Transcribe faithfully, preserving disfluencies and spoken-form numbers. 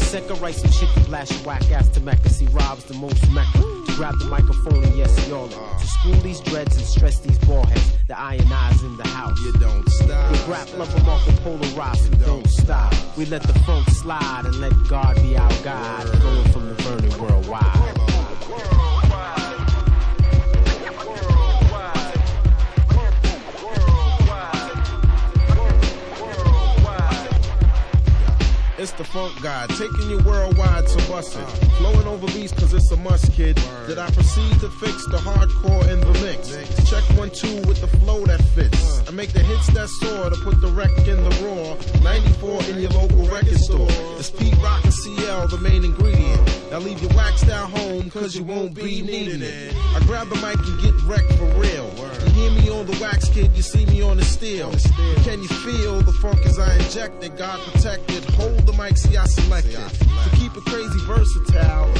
Second, write some shit to blast your whack ass to Mecca. See, Rob's the most Mecca. To grab the microphone and yes, y'all. To school these dreads and stress these ball heads. The iron eyes in the house. You don't stop. We rap love them off of Polar Rocks. We don't stop. We let the funk slide and let God be our guide. Flowing from the Vernon worldwide. It's the funk god, taking you worldwide, so bust it. Flowing over beats cause it's a must, kid. Did I proceed to fix the hardcore in the mix? Check one, two with the flow that fits. I make the hits that soar to put the wreck in the raw. ninety-four in your local record store. It's Pete Rock and C L, the main ingredient. Now leave your wax down home cause you won't be needing it. I grab the mic and get wrecked for real. You hear me on the wax, kid, you see me on the steel. Can you feel the funk as I inject it? God protected, hold the mic, see I selected. To keep it crazy versatile.